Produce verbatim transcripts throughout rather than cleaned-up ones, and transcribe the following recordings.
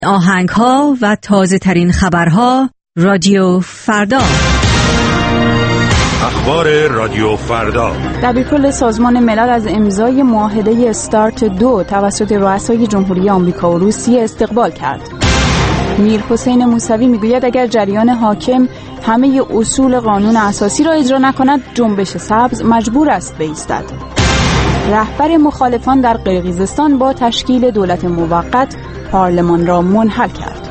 آهنگ‌ها و تازه‌ترین خبرها رادیو فردا. اخبار رادیو فردا. دبیرکل سازمان ملل از امضای معاهده استارت دو توسط رؤسای جمهوری آمریکا و روسیه استقبال کرد. میرحسین موسوی میگوید اگر جریان حاکم همه اصول قانون اساسی را اجرا نکند، جنبش سبز مجبور است بایستد. رهبر مخالفان در قرقیزستان با تشکیل دولت موقت پارلمان را منحل کرد.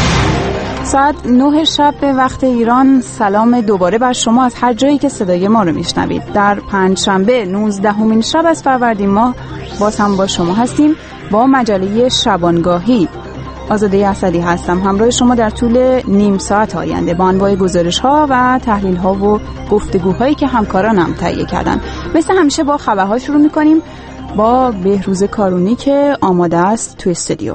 ساعت نه شب به وقت ایران. سلام دوباره بر شما از هر جایی که صدای ما رو میشنوید. در پنجشنبه نوزدهمین شب از فروردین ماه باز هم با شما هستیم با مجله شبانگاهی. آزاده اسدی هستم همراه شما در طول نیم ساعت آینده با انواع گزارش ها و تحلیل ها و گفتگوهایی که همکارانم تهیه کردن. مثل همیشه با خبرها شروع میکنیم با بهروز کارونی که آماده است تو استودیو.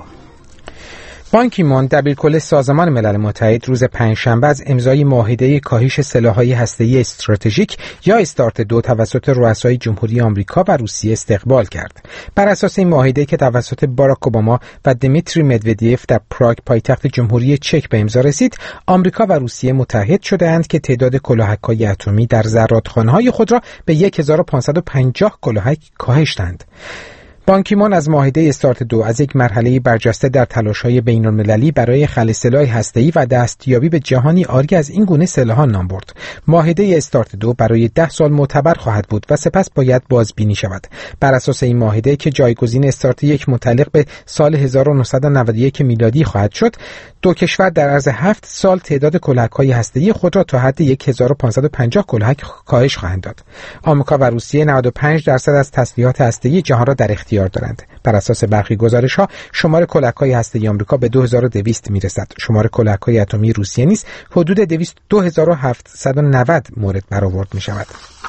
بان کی مون دبیرکل سازمان ملل متحد روز پنجشنبه از امضای معاهده کاهش سلاح‌های هسته‌ای استراتژیک یا استارت دو توسط رؤسای جمهوری آمریکا و روسیه استقبال کرد. بر اساس این معاهده که توسط باراک اوباما و دمیتری مدودیف در پراگ پایتخت جمهوری چک به امضا رسید، آمریکا و روسیه متحد شده‌اند که تعداد کلاهک‌های اتمی در زرادخانه‌های خود را به هزار و پانصد و پنجاه کلاهک کاهش دهند. بان کی مون از معاهده استارت دو از یک مرحله برجسته در تلاش‌های بین‌المللی برای خلع سلاح هسته‌ای و دستیابی به جهانی عاری از این گونه سلاح‌ها نام برد. معاهده استارت دو برای ده سال معتبر خواهد بود و سپس باید بازبینی شود. بر اساس این معاهده که جایگزین استارت یک متعلق به سال هزار و نهصد و نود و یک میلادی خواهد شد، دو کشور در عرض هفت سال تعداد کلاهک‌های هسته‌ای خود را تا حد هزار و پانصد و پنجاه کلاهک کاهش خواهند داد. آمریکا و روسیه نود و پنج درصد از تسلیحات هسته‌ای جهان را در اختیار دارند. بر اساس برخی گزارش‌ها شمار کلاهک‌های هسته‌ای آمریکا به دو هزار و دویست میرسد. شمار کلاهک‌های اتمی روسیه نیز حدود دویست و دو هزار و هفتصد و نود مورد برآورد می‌شود.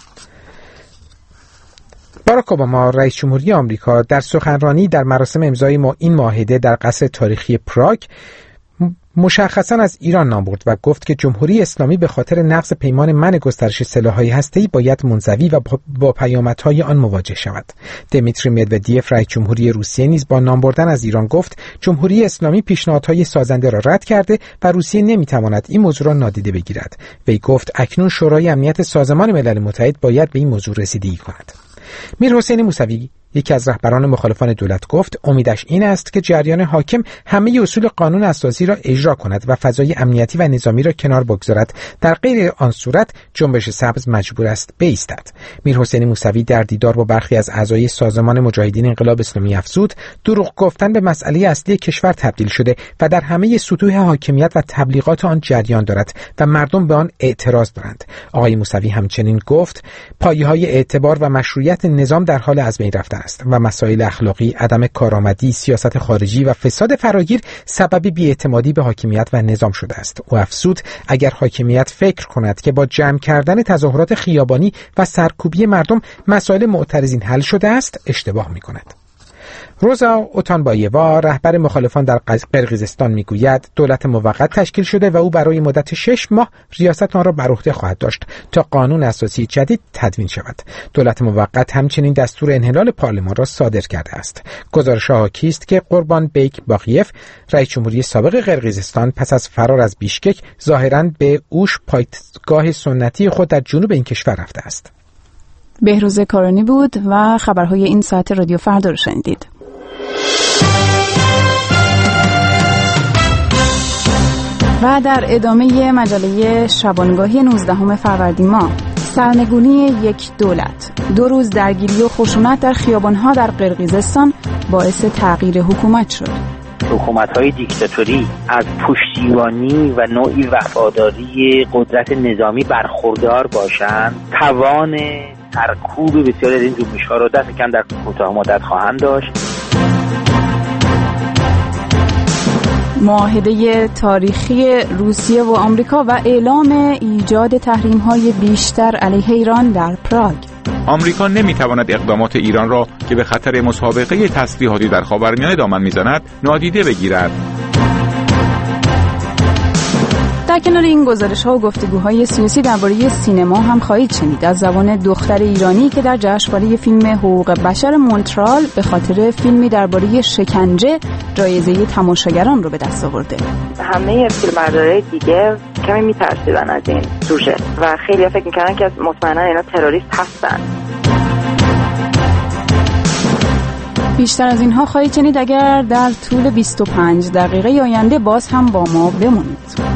باراک اوباما رئیس جمهوری آمریکا در سخنرانی در مراسم امضای ما این معاهده در قصر تاریخی پراگ مشخصاً از ایران نام برد و گفت که جمهوری اسلامی به خاطر نقض پیمان منع گسترش سلاح‌های هسته‌ای باید منزوی و با پیامدهای آن مواجه شود. دمیتری مدودیف رئیس جمهوری روسیه نیز با نام بردن از ایران گفت جمهوری اسلامی پیشنهادهای سازنده را رد کرده و روسیه نمی‌تواند این موضوع را نادیده بگیرد. وی گفت اکنون شورای امنیت سازمان ملل متحد باید به این موضوع رسیدگی کند. میرحسین موسوی یکی از رهبران مخالفان دولت گفت امیدش این است که جریان حاکم همه اصول قانون اساسی را اجرا کند و فضای امنیتی و نظامی را کنار بگذارد. در غیر آن صورت جنبش سبز مجبور است بایستد. میرحسین موسوی در دیدار با برخی از اعضای سازمان مجاهدین انقلاب اسلامی افزود دروغ گفتن به مسئله اصلی کشور تبدیل شده و در همه سطوح حاکمیت و تبلیغات آن جریان دارد و مردم به آن اعتراض دارند. آقای موسوی همچنین گفت پایه‌های اعتبار و مشروعیت نظام در حال از بین رفتن است و مسائل اخلاقی، عدم کارآمدی، سیاست خارجی و فساد فراگیر سبب بی‌اعتمادی به حاکمیت و نظام شده است. او افزود اگر حاکمیت فکر کند که با جمع کردن تظاهرات خیابانی و سرکوبی مردم مسائل معترضین حل شده است، اشتباه می‌کند. روزا اوتانبایوا رهبر مخالفان در قرقیزستان میگوید دولت موقت تشکیل شده و او برای مدت شش ماه ریاست آن را بر عهده خواهد داشت تا قانون اساسی جدید تدوین شود. دولت موقت همچنین دستور انحلال پارلمان را صادر کرده است. گزارش‌ها حاکی است که قربان بیک باقیف رئیس جمهوری سابق قرقیزستان پس از فرار از بیشکک ظاهراً به اوش پایگاه سنتی خود در جنوب این کشور رفته است. بهروز کارونی بود و خبرهای این ساعت رادیو فردا رو شنیدید. و در ادامه مجله شبانگاهی نوزدهم فروردین ماه سرنگونی یک دولت، دو روز درگیری و خشونت در خیابان‌ها در قرقیزستان باعث تغییر حکومت شد. حکومت‌های دیکتاتوری از پشتیبانی و نوعی وفاداری قدرت نظامی برخوردار باشند، توان سرکوب بسیاری از این جنبش‌ها را دست کم در کوتاه مدت خواهند داشت. معاهده تاریخی روسیه و آمریکا و اعلام ایجاد تحریم‌های بیشتر علیه ایران در پراگ. آمریکا نمی‌تواند اقدامات ایران را که به خطر مسابقه تسلیحاتی در خاورمیانه دامن می‌زند نادیده بگیرد. در کنار این گزارش‌ها و گفتگوهای سیاسی درباره سینما هم خواهید شنید از زبان دختر ایرانی که در جشنواره فیلم حقوق بشر مونترال به خاطر فیلمی درباره شکنجه جایزه تماشاگران رو به دست آورده. همه فیلمبردارای دیگه کمی میترسیدن از این سوژه و خیلی فکر می‌کردن که مطمئنا اینا تروریست هستن. بیشتر از اینها خواهید شنید اگر در طول بیست و پنج دقیقه آینده باز هم با ما بمونید.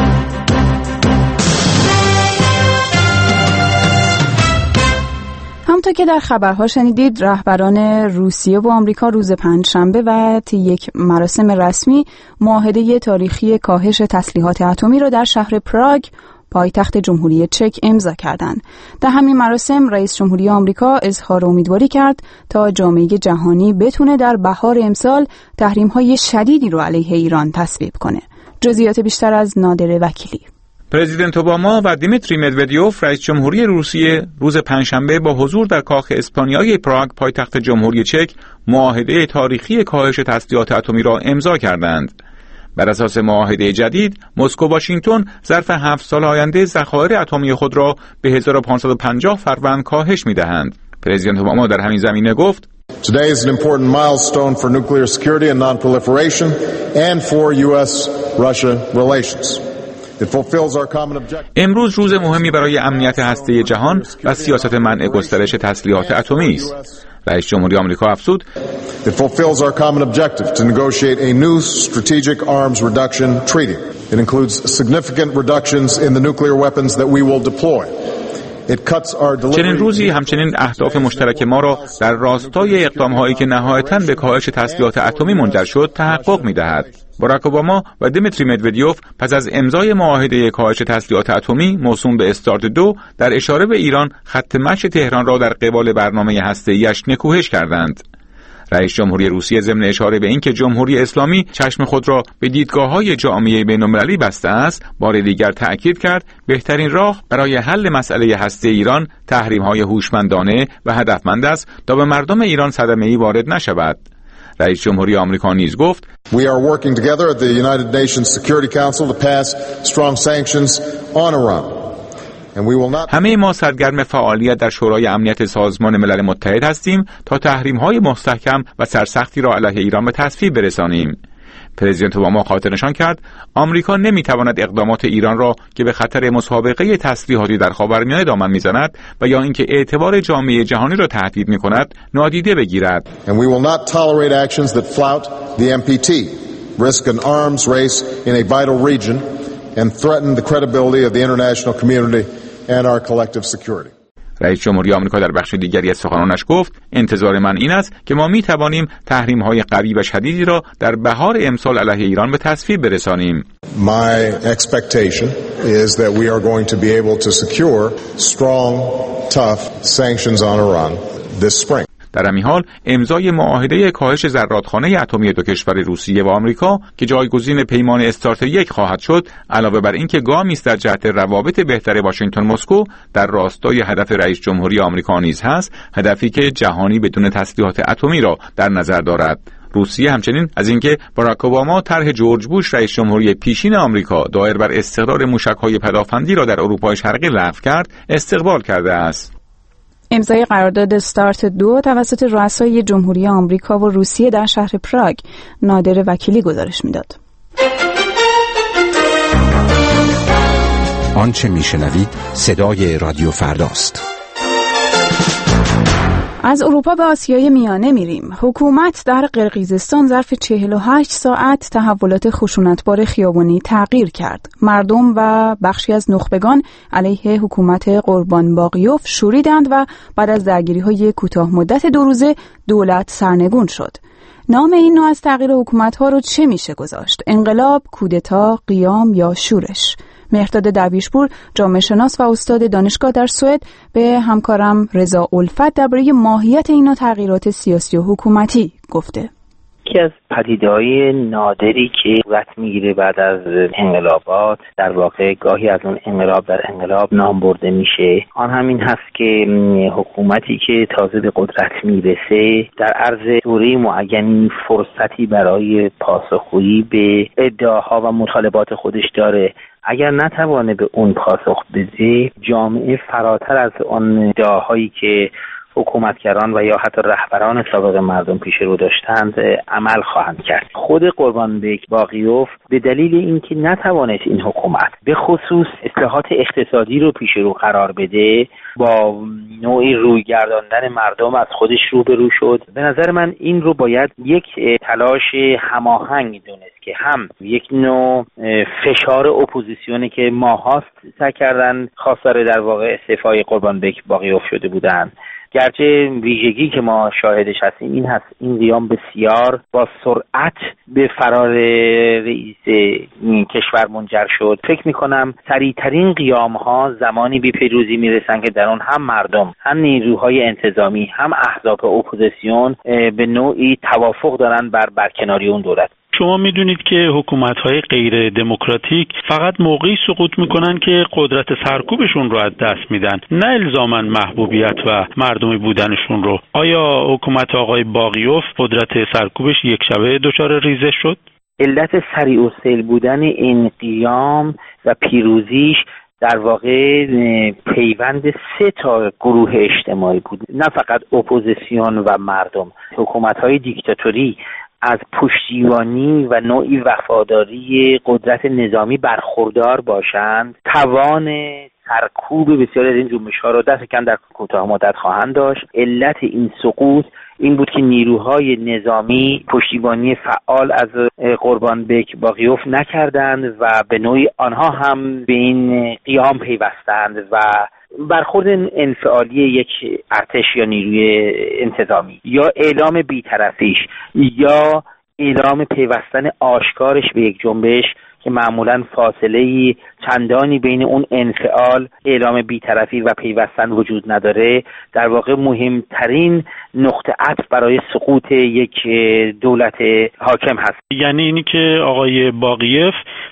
همونطور که در خبرها شنیدید رهبران روسیه و آمریکا روز پنجشنبه و طی یک مراسم رسمی معاهده تاریخی کاهش تسلیحات اتمی را در شهر پراگ پایتخت جمهوری چک امضا کردند. در همین مراسم رئیس جمهوری آمریکا اظهار امیدواری کرد تا جامعه جهانی بتونه در بهار امسال تحریم‌های شدیدی رو علیه ایران تصویب کنه. جزئیات بیشتر از نادر وکیلی. پرزیدنت اوباما و دیمیتری مدودیوف رئیس جمهوری روسیه روز پنجشنبه با حضور در کاخ اسپانیایی پراگ پایتخت جمهوری چک معاهده تاریخی کاهش تسلیحات اتمی را امضا کردند. بر اساس معاهده جدید، مسکو و واشنگتن ظرف هفت سال آینده ذخایر اتمی خود را به هزار و پانصد و پنجاه فروند کاهش می‌دهند. پرزیدنت اوباما در همین زمینه گفت: Today is an important milestone for nuclear security and non-proliferation and for U S Russia relations. امروز روز مهمی برای امنیت هسته جهان و سیاست منع گسترش تسلیحات اتمی است. رئیس جمهوری آمریکا افزود: It fulfills our common objective to negotiate a new strategic arms reduction treaty. It includes significant reductions in the nuclear weapons that we will deploy. چنین روزی همچنین اهداف مشترک ما را در راستای اقدام‌هایی که نهایتاً به کاهش تسلیحات اتمی منجر شد تحقق می‌دهد. باراک اوباما و دیمیتری مدودیوف پس از امضای معاهده کاهش تسلیحات اتمی موسوم به استارت دو در اشاره به ایران خط مشی تهران را در قبال برنامه هسته‌ایش نکوهش کردند. رئیس جمهوری روسیه ضمن اشاره به اینکه جمهوری اسلامی چشم خود را به دیدگاه‌های جامعه بین‌المللی بسته است، بار دیگر تأکید کرد بهترین راه برای حل مسئله هسته ایران تحریم‌های هوشمندانه و هدفمند است تا به مردم ایران صدمه‌ای وارد نشود. رئیس جمهوری آمریکا نیز گفت: We are working together at the United Nations Security Council to pass strong sanctions on Iran. همه ما سرگرم فعالیت در شورای امنیت سازمان ملل متحد هستیم تا تحریم‌های مستحکم و سرسختی را علیه ایران به تصویب برسانیم. پرزیدنت اوباما خاطر نشان کرد آمریکا نمی‌تواند اقدامات ایران را که به خطر مسابقه تسلیحاتی در خاورمیانه دامن می‌زند و یا اینکه اعتبار جامعه جهانی را تهدید می‌کند نادیده بگیرد. And we will not tolerate actions that flout the ام پی تی, risk an arms race in a vital region and threaten the credibility of the international community and our collective security. رئیس جمهوری آمریکا در بخش دیگری از سخنانش گفت: انتظار من این است که ما می توانیم تحریم‌های قوی و شدیدی را در بهار امسال علیه ایران به تصویب برسانیم. My expectation is that we are going to be able to secure strong, tough sanctions on Iran this spring. در همین حال امضای معاهده کاهش زرادخانه اتمی دو کشور روسیه و آمریکا که جایگزین پیمان استارت یک خواهد شد، علاوه بر اینکه گامی است در جهت روابط بهتر واشنگتن مسکو، در راستای هدف رئیس جمهوری آمریکا نیز هست، هدفی که جهانی بدون تسلیحات اتمی را در نظر دارد. روسیه همچنین از اینکه باراک اوباما طرح جورج بوش رئیس جمهوری پیشین آمریکا دایر بر استقرار موشک‌های پدافندی را در اروپای شرقی لغو کرد، استقبال کرده است. امضای قرارداد استارت دو توسط رؤسای جمهوری آمریکا و روسیه در شهر پراگ. نادر وکیلی گزارش میداد. آنچه میشنوید صدای رادیو فرداست. از اروپا به آسیای میانه میریم. حکومت در قرقیزستان ظرف چهل و هشت ساعت تحولات خشونتبار خیابانی تغییر کرد. مردم و بخشی از نخبگان علیه حکومت قوربانباغیوف شوریدند و بعد از درگیری‌های کوتاه مدت دو روزه دولت سرنگون شد. نام این نوع از تغییر حکومت‌ها رو چه میشه گذاشت؟ انقلاب، کودتا، قیام یا شورش؟ مهرداد درویشپور، جامعه شناس و استاد دانشگاه در سوئد، به همکارم رضا الفت درباره ماهیت این تغییرات سیاسی و حکومتی گفته. یکی از پدیده‌های نادری که صورت میگیره بعد از انقلابات، در واقع گاهی از اون انقلاب در انقلاب نام برده میشه، آن همین هست که حکومتی که تازه به قدرت میرسه در عرض دوره معینی فرصتی برای پاسخگویی به ادعاها و مطالبات خودش داره. اگر نتوانه به اون پاسخ بده، جامعه فراتر از اون ادعاهایی که حکومتگران و یا حتی رهبران سابق مردم پیش رو داشتند عمل خواهند کرد. خود قربانبک باقیوف به دلیل اینکه نتوانست این حکومت به خصوص اصلاحات اقتصادی رو پیش رو قرار بده، با نوعی روی گرداندن مردم از خودش روبرو شد. به نظر من این رو باید یک تلاش هماهنگ دونست که هم یک نوع فشار اپوزیسیونی که ماهاست سعی کردن خواستار در واقع استعفای قربانبک باقیوف شده بودند، گرچه ویژگی که ما شاهدش هستیم این هست این قیام بسیار با سرعت به فرار رئیس این کشور منجر شد. فکر میکنم سریعترین قیام ها زمانی به پیروزی میرسن که در اون هم مردم، هم نیروهای انتظامی، هم احزاب اپوزیسیون به نوعی توافق دارن بر برکناری اون دولت. شما میدونید که حکومت‌های غیر دموکراتیک فقط موقعی سقوط میکنن که قدرت سرکوبشون رو از دست میدن، نه الزاماً محبوبیت و مردمی بودنشون رو. آیا حکومت آقای باقیوف قدرت سرکوبش یک شبه دچار ریزش شد؟ علت سریع السیل بودن این قیام و پیروزیش در واقع پیوند سه تا گروه اجتماعی بود، نه فقط اپوزیسیون و مردم. حکومت‌های دیکتاتوری از پشتیبانی و نوعی وفاداری قدرت نظامی برخوردار باشند، توان سرکوب بسیاری از این جنبش‌ها را دست کم در کوتاه مدت خواهند داشت. علت این سقوط این بود که نیروهای نظامی پشتیبانی فعال از قربانبک باقیوف نکردند و به نوعی آنها هم به این قیام پیوستند و برخورد انفعالی یک ارتش یا نیروی انتظامی یا اعلام بی‌طرفیش یا اعلام پیوستن آشکارش به یک جنبش که معمولاً فاصله چندانی بین اون انفعال، اعلام بی‌طرفی و پیوستن وجود نداره، در واقع مهمترین نقطه عطف برای سقوط یک دولت حاکم هست. یعنی اینی که آقای باقیوف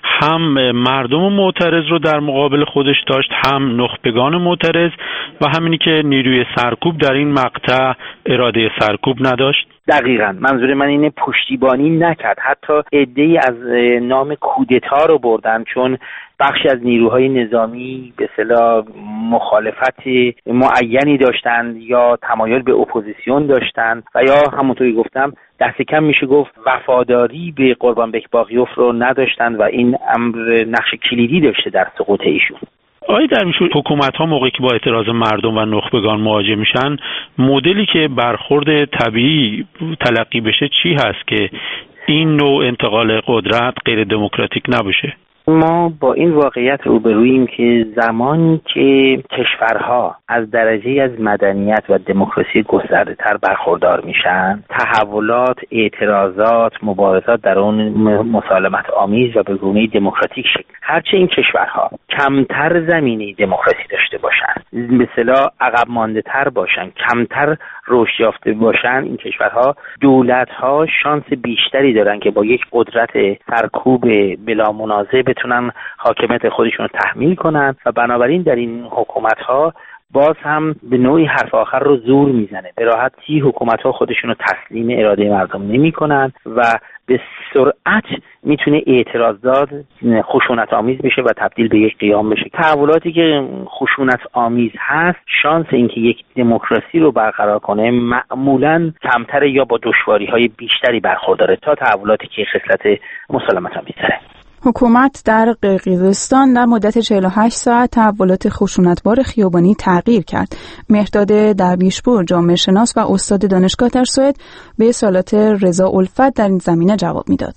هم مردم معترض رو در مقابل خودش داشت، هم نخبگان معترض، و همینی که نیروی سرکوب در این مقطع اراده سرکوب نداشت. دقیقاً منظور من اینه پشتیبانی نکرد، حتی عده‌ای از نام کودتا رو بردن چون بخشی از نیروهای نظامی به اصطلاح مخالفت معینی داشتند یا تمایل به اپوزیسیون داشتند و یا همونطوری گفتم دست کم میشه گفت وفاداری به قربانبک باقیوف رو نداشتند و این امر نقش کلیدی داشته در سقوط ایشون. آیا در میشون حکومت ها موقعی که با اعتراض مردم و نخبگان مواجه میشن، مدلی که برخورد طبیعی تلقی بشه چی هست که این نوع انتقال قدرت غیر دموکراتیک نباشه؟ ما با این واقعیت روبروییم که زمانی که کشورها از درجه از مدنیت و دموکراسی گسترده تر برخوردار میشن، تحولات، اعتراضات، مبارزات در اون مسالمت آمیز و به گونه‌ای دموکراتیک شکل. هرچه این کشورها کمتر زمینه دموکراسی داشته باشن، به اصطلاح عقب مانده تر باشن، کمتر رشد یافته باشن، این کشورها دولت‌ها شانس بیشتری دارن که با یک قدرت سرکوب بلا منازع بتونن حاکمیت خودشون رو تحمیل کنن و بنابراین در این حکومت‌ها باز هم به نوعی حرف آخر رو زور میزنه. به راحتی حکومت‌ها خودشون رو تسلیم اراده مردم نمی‌کنن و به سرعت میتونه اعتراضات خشونت آمیز بشه و تبدیل به یک قیام بشه. تحولاتی که خشونت آمیز هست، شانس اینکه یک دموکراسی رو برقرار کنه معمولاً کمتره یا با دشواری‌های بیشتری برخورداره تا تحولاتی که خصلت مسالمت آمیز داره. حکومت در قرقیزستان در مدت چهل و هشت ساعت تحولات خشونتبار خیابانی تغییر کرد. مهرداد درویشپور، جامعه شناس و استاد دانشگاه در سوئد، به سوالات رضا الفت در این زمینه جواب میداد.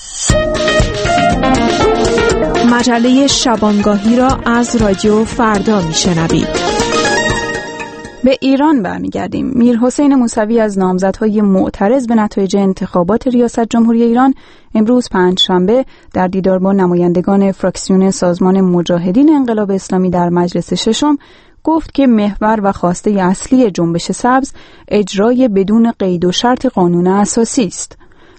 مجله شبانگاهی را از رادیو فردا میشنوید. به ایران برمیگردیم. میرحسین موسوی از نامزدهای معترض به نتایج انتخابات ریاست جمهوری ایران امروز پنجشنبه در دیدار با نمایندگان فراکسیون سازمان مجاهدین انقلاب اسلامی در مجلس ششم گفت که محور و خواسته اصلی جنبش سبز اجرای بدون قید و شرط قانون اساسی است.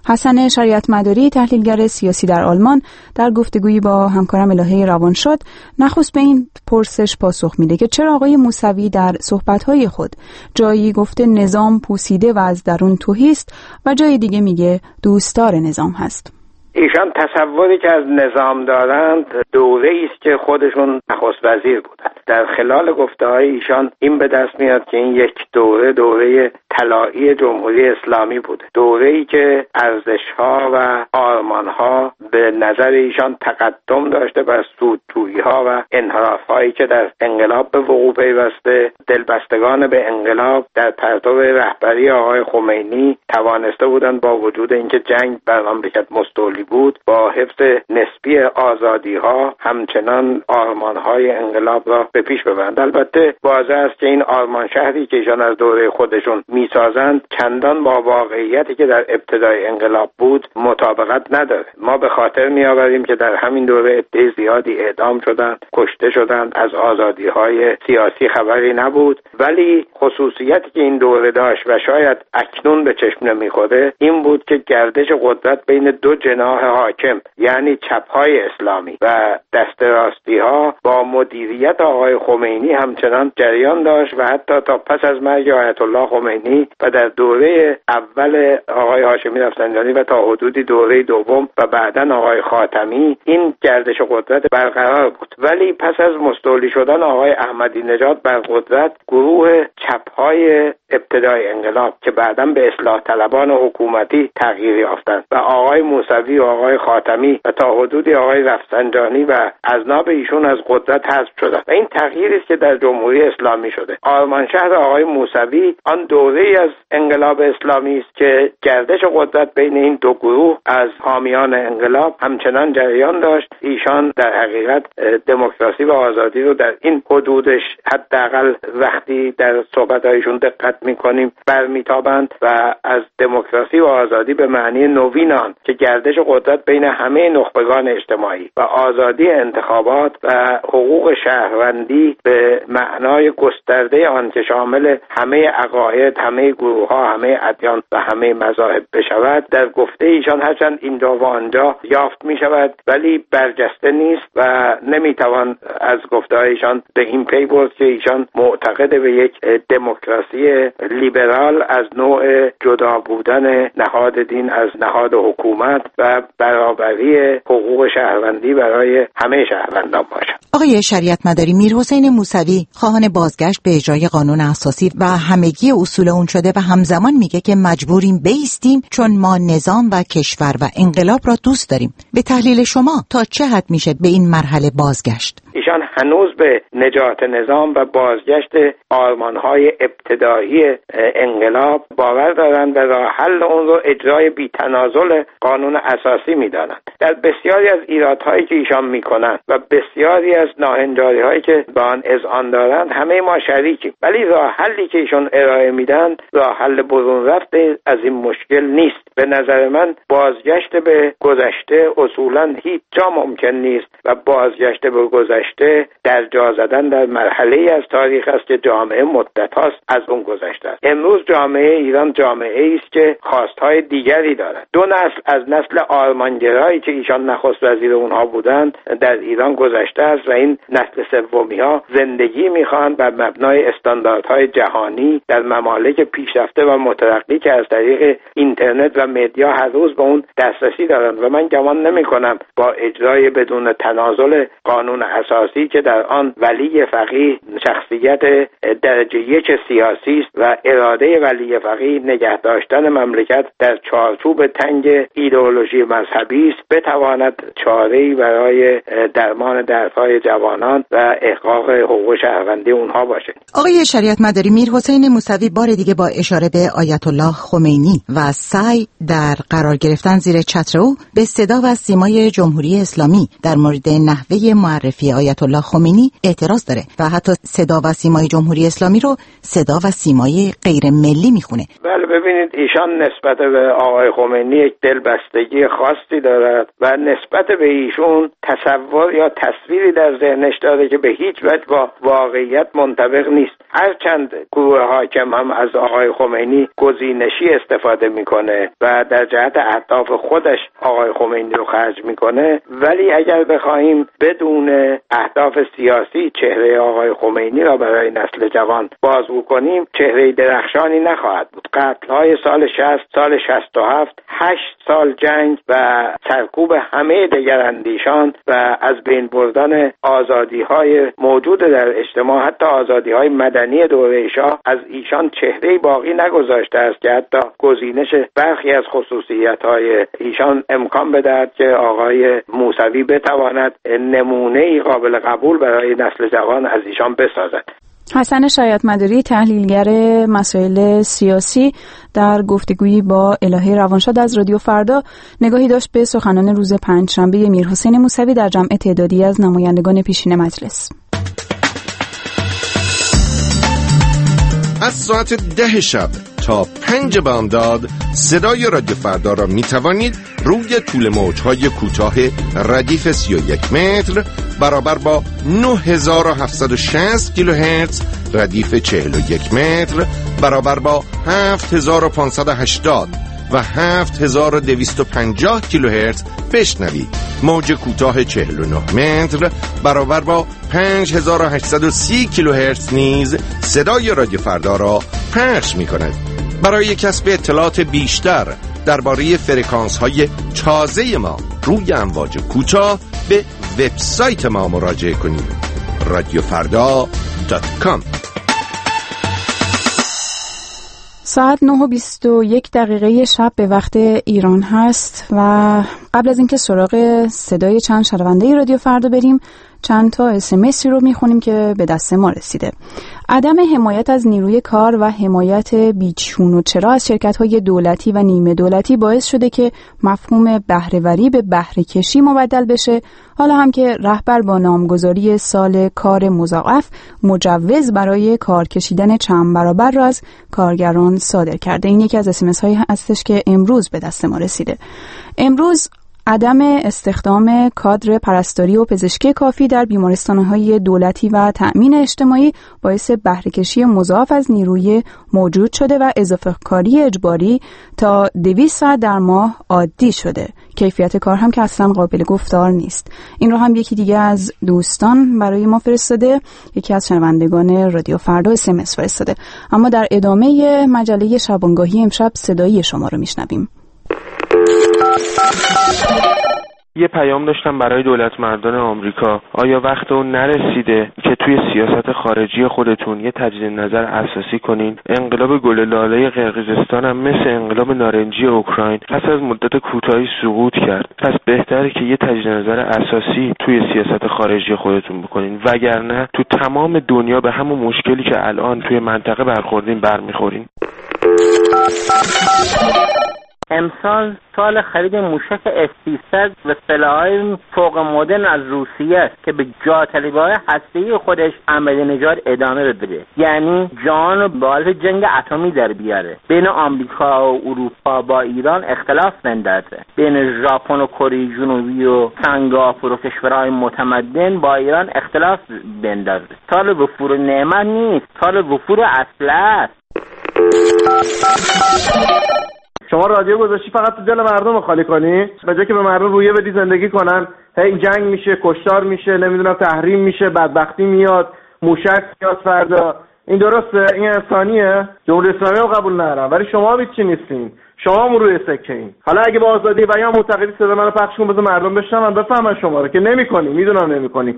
حسن شریعت مداری، تحلیلگر سیاسی در آلمان، در گفتگویی با همکارم الهه روانشاد نخست به این پرسش پاسخ میده که چرا آقای موسوی در صحبت‌های خود جایی گفته نظام پوسیده و از درون تهی است و جای دیگه میگه دوستدار نظام هست. ایشان تصوری که از نظام دارند دوره‌ای است که خودشون نخست وزیر بودند. در خلال گفته‌های ایشان این به دست میاد که این یک دوره دوره طلایی جمهوری اسلامی بوده، دوره‌ای که ارزش‌ها و آرمان‌ها به نظر ایشان تقدم داشته و سودجویی‌ها و انحراف‌هایی که در انقلاب به وقوع پیوسته، دلبستگان به انقلاب در پرتو رهبری آقای خمینی توانسته بودند با وجود اینکه جنگ بر مملکت مستولی بود با حفظ نسبی آزادی‌ها همچنان آرمان‌های انقلاب را به پیش ببرند. البته واضح است که این آرمان شهری که ایشان از دوره خودشون میسازند چندان با واقعیتی که در ابتدای انقلاب بود مطابقت نداره. ما به خاطر می‌آوریم که در همین دوره عده زیادی اعدام شدند، کشته شدند، از آزادی‌های سیاسی خبری نبود، ولی خصوصیتی که این دوره داشت و شاید اکنون به چشم نمی‌خوره این بود که گردش قدرت بین دو جناح حاکم یعنی چپ‌های اسلامی و دست راستی‌ها با مدیریت آقای خمینی همچنان جریان داشت و حتی تا پس از مرگ آیت الله خمینی و در دوره اول آقای هاشمی رفسنجانی و تا حدودی دوره دوم و بعداً آقای خاتمی این گردش قدرت برقرار بود. ولی پس از مستولی شدن آقای احمدی نژاد بر قدرت گروه چپ‌های ابتدای انقلاب که بعداً به اصلاح طلبان حکومتی تغییر یافتند و آقای موسوی و آقای خاتمی و تا حدودی آقای رفسنجانی و اذناب ایشون از قدرت حذف شدند و این تغییری است که در جمهوری اسلامی شده. آرمانشهر آقای موسوی آن دوره‌ای از انقلاب اسلامی است که گردش قدرت بین این دو گروه از حامیان انقلاب همچنان جریان داشت. ایشان در حقیقت دموکراسی و آزادی رو در این حدودش حداقل وقتی در صحبت‌هایشون دقت می‌کنیم برمیتابند و از دموکراسی و آزادی به معنی نوین آن که گردش قدرت بین همه نخبگان اجتماعی و آزادی انتخابات و حقوق شهروندی به معنای گسترده آن که شامل همه عقاید، همه گروه‌ها، همه ادیان و همه مذاهب بشود در گفته ایشان هرچند اینجا و آنجا یافت می شود ولی برجسته نیست و نمیتوان از گفته ایشان به این پی برد که ایشان معتقد به یک دموکراسی لیبرال از نوع جدا بودن نهاد دین از نهاد حکومت و برابری حقوق شهروندی برای همه شهروندان باشد. آقای شریعت مداری، میرحسین موسوی خواهان بازگشت به اجرای قانون اساسی و همگی اصول اون شده و همزمان میگه که مجبوریم بایستیم چون ما نظام و کشور و انقلاب را دوست داریم. به تحلیل شما تا چه حد میشه به این مرحله بازگشت؟ ایشان هنوز به نجات نظام و بازگشت آرمان‌های ابتدایی انقلاب باور دارند و راه حل اون رو اجرای بی‌تنازل قانون اساسی می‌دانند. در بسیاری از ایرادهایی که ایشان می‌کنند و بسیاری از ناهنجاری‌هایی که با آن اذعان دارند همه ما شریکیم، ولی راه حلی که ایشان ارائه میدن راه حل برون رفته از این مشکل نیست. به نظر من بازگشت به گذشته اصولاً هیچ جا ممکن نیست و بازگشت به گذشته در جا زدن در مرحله‌ای از تاریخ است که جامعه مدت هاست از اون گذشته است. امروز جامعه ایران جامعه‌ای است که خواستهای دیگری دارد. دو نسل از نسل آرمانگرایی که ایشان نخست وزیر اونها بودند در ایران گذشته است و این نسل سومی ها زندگی می‌خواهند بر مبنای استانداردهای جهانی در ممالک پیشرفته و مترقی که از طریق اینترنت و مدیا هر روز به اون دسترسی دارند و من گمان نمی‌کنم با اجرای بدون تنازل قانون اساسی که در آن ولی فقیه شخصیت درجه یک سیاسی است و اراده ولی فقیه نگه داشتن مملکت در چارچوب تنگ ایدئولوژی مذهبی است بتواند چاره‌ای برای درمان دردهای جوانان و احقاق حقوق شهروندی اونها باشه. آقای شریعت مداری، میرحسین موسوی بار دیگه با اشاره به آیت الله خمینی و سعی در قرار گرفتن زیر چتر او به صدا و سیمای جمهوری اسلامی در مورد نحوه معرفی آیت الله خمینی اعتراض داره و حتی صدا و سیمای جمهوری اسلامی رو صدا و سیمای غیر ملی میخونه. بله ببینید ایشان نسبت به آقای خمینی یک دلبستگی خاصی دارد و نسبت به ایشون تصور یا تصویری در ذهنش داره که به هیچ وجه با واقعیت منطبق نیست. هرچند گروه حاکم هم از آقای خمینی گزینشی استفاده میکنه و در جهت اهداف خودش آقای خمینی رو خرج میکنه، ولی اگر بخواهیم بدون اهداف سیاسی چهره آقای خمینی را برای نسل جوان بازگو کنیم، چهره درخشانی نخواهد بود. قتل‌های سال شصت، سال شصت و هفت، هشت سال جنگ و سرکوب همه دگراندیشان و از بین بردن آزادی‌های موجود در اجتماع، حتی آزادی‌های مدنی دوره شاه، از ایشان چهره‌ای باقی نگذاشته است که حتی گزینش برخی از خصوصیت‌های ایشان امکان بدهد که آقای موسوی بتواند نمونه‌ای قابل قبول برای نسل جوان از ایشان بسازد. حسن شایع‌مداری، تحلیلگر مسائل سیاسی، در گفتگویی با الهه روانشاد از رادیو فردا نگاهی داشت به سخنان روز پنجشنبه میرحسین موسوی در جمع تعدادی از نمایندگان پیشین مجلس. از ساعت ده شب تا پنج بامداد صدای رادیو فردا را می توانید روی طول موج‌های کوتاه ردیف سی و یک متر برابر با نه هزار و هفتصد و شصت کیلوهرتز، ردیف چهل و یک متر برابر با هفت هزار و پانصد و هشتاد و هفت هزار و دویست و پنجاه کیلوهرتز بشنوید. موج کوتاه چهل و نه متر برابر با پنج هزار و هشتصد و سی کیلوهرتز نیز صدای رادیو فردا را پخش می کند. برای کسب اطلاعات بیشتر درباره فرکانس‌های تازه ما روی امواج کوتاه به وبسایت ما مراجعه کنید: رادیو فردا دات کام. ساعت نه و بیست و یک دقیقه شب به وقت ایران هست و قبل از اینکه سراغ صدای چند شنونده رادیو فردا بریم، چند تا اس ام اس رو میخونیم که به دست ما رسیده. عدم حمایت از نیروی کار و حمایت بیچون و چرا از شرکت‌های دولتی و نیمه دولتی باعث شده که مفهوم بهره‌وری به بهره‌کشی مبدل بشه، حالا هم که رهبر با نامگذاری سال کار مضاعف مجوز برای کار کشیدن چند برابر را از کارگران صادر کرده. این یکی از اس ام اس هایی هستش که امروز به دست ما رسیده. امروز عدم استخدام کادر پرستاری و پزشکی کافی در بیمارستان‌های دولتی و تأمین اجتماعی باعث بهره‌کشی مضاعف از نیروی موجود شده و اضافه کاری اجباری تا دویست ساعت در ماه عادی شده. کیفیت کار هم که اصلا قابل گفتار نیست. این رو هم یکی دیگه از دوستان برای ما فرستاده، یکی از شنوندگان رادیو فردا اس ام اس فرستاده. اما در ادامه مجله شبانگاهی امشب صدایی شما رو میشنویم. یه پیام داشتم برای دولت مردان آمریکا. آیا وقت اون نرسیده که توی سیاست خارجی خودتون یه تجدید نظر اساسی کنین؟ انقلاب گل لاله قرقیزستان هم مثل انقلاب نارنجی اوکراین پس از مدت کوتاهی سقوط کرد. پس بهتره که یه تجدید نظر اساسی توی سیاست خارجی خودتون بکنین، وگرنه تو تمام دنیا به همون مشکلی که الان توی منطقه برخوردین برمیخورین. امسال سال خرید موشک اس سیصد و سلاح‌های فوق مدرن از روسیه است که به جا طلبی‌های هسته‌ای خودش عمل نجات ادامه بده، یعنی جان رو به حالت جنگ اتمی در بیاره. بین آمریکا و اروپا با ایران اختلاف بندازه، بین ژاپن و کره جنوبی و سنگاپور و کشورهای متمدن با ایران اختلاف بندازه. سال وفور نعمت نیست، سال وفور اسلحه است. شما رادیو گذاشتی فقط تو دل مردم رو خالی کنی، به جای که به مردم رویه بدی زندگی کنن. هی جنگ میشه، کشتار میشه، نمیدونم تحریم میشه، بدبختی میاد، موشک میاد فردا. این درسته؟ این انسانیه؟ جمهوری اسلامی رو قبول ندارم، ولی شما بیچی نیستین، شما هم روی سکه این. حالا اگه با آزادی بیان معتقدی صدا منو پخش کن بذار مردم بشنون بفهمن شما رو، که نمیکنی، میدونم نمیکنی.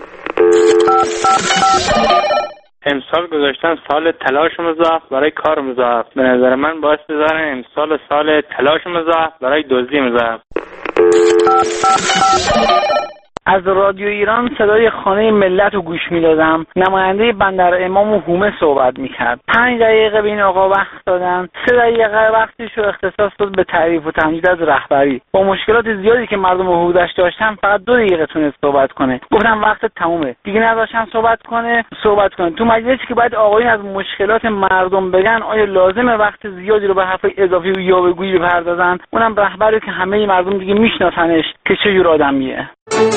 امسال گذاشتن سال تلاش مضاعف برای کار مضاعف. به نظر من باعث بذارن امسال سال تلاش مضاعف برای دزدی مضاعف. از رادیو ایران صدای خانه ملت رو گوش میدادم. نماینده بندر امام و هومه صحبت میکرد. پنج دقیقه به این آقا وقت دادن. سه دقیقه وقتش رو اختصاص داد به تعریف و تمجید از رهبری. با مشکلات زیادی که مردم حدودش داشتن فقط دو دقیقه تونست صحبت کنه. گفتم وقت تمومه. دیگه نذاشتم صحبت کنه. صحبت کنه. تو مجلسی که باید آقایون از مشکلات مردم بگن، آیا لازمه وقت زیادی رو به حرف اضافی و یاوه‌گویی بپردازن؟ اونم رهبری که همه مردم دیگه میشناسنش که چه جور آدمیه.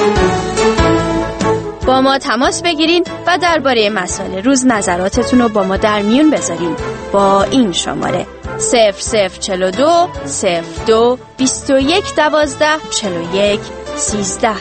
با ما تماس بگیرین و درباره مسائل روز نظراتتون رو با ما در میون بذارین با این شماره صفر صفر چهل و دو صفر دو بیست و یک دوازده چهل و یک سیزده.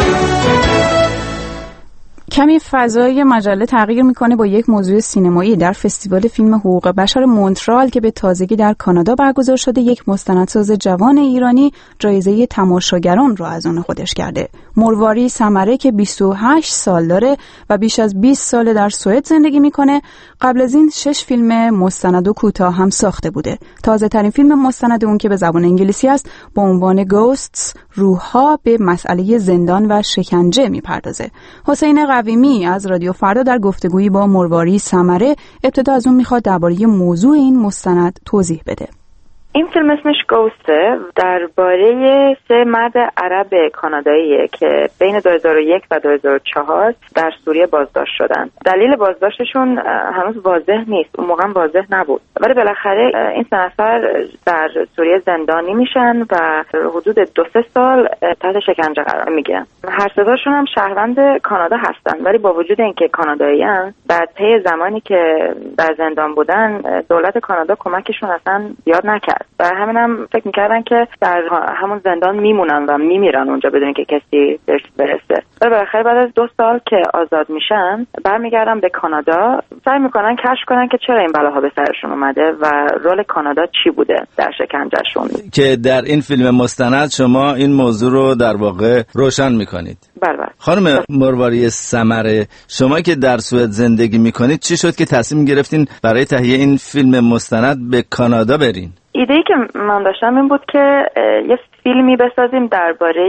کمی فضای مجله تغییر میکنه با یک موضوع سینمایی. در فستیوال فیلم حقوق بشر مونترال که به تازگی در کانادا برگزار شده، یک مستندساز جوان ایرانی جایزه تماشاگران رو از آن خودش کرده. مرواری ثمره که بیست و هشت سال داره و بیش از بیست سال در سوئد زندگی میکنه، قبل از این شش فیلم مستند و کوتاه هم ساخته بوده. تازه ترین فیلم مستند اون که به زبان انگلیسی است با عنوان گوستس، روح‌ها، به مسئله زندان و شکنجه میپردازه. حسین قویمی از رادیو فردا در گفتگویی با مرواری ثمره ابتدا از اون میخواد درباره موضوع این مستند توضیح بده. این فیلم اسمش گوسته، درباره سه مرد عرب کاناداییه که بین دو هزار و یک و دو هزار و چهار در سوریه بازداشت شدن. دلیل بازداشتشون هنوز واضح نیست، اون موقع واضح نبود، ولی بالاخره این سه نفر در سوریه زندانی میشن و حدود دو سه سال تحت شکنجه قرار میگیرن. هر سه تاشون هم شهروند کانادا هستن، ولی با وجود اینکه کاناداییان، در طی زمانی که در زندان بودن دولت کانادا کمکشون اصلا زیاد نکرد. و همین هم فکر میکردن که در همون زندان میمونن و میمیرن اونجا بدون که کسی بهش برسه. و بالاخره بعد از دو سال که آزاد میشن برمیگردن به کانادا، سعی میکنن کشف کنن که چرا این بلاها به سرشون اومده و رول کانادا چی بوده در شکنجهشون. که در این فیلم مستند شما این موضوع رو در واقع روشن میکنید. بله. خانم مرواری ثمره، شما که در سوئد زندگی میکنید چی شد که تصمیم گرفتین برای تهیه این فیلم مستند به کانادا برین؟ ایده‌ای که من داشتم این بود که یه فیلمی بسازیم درباره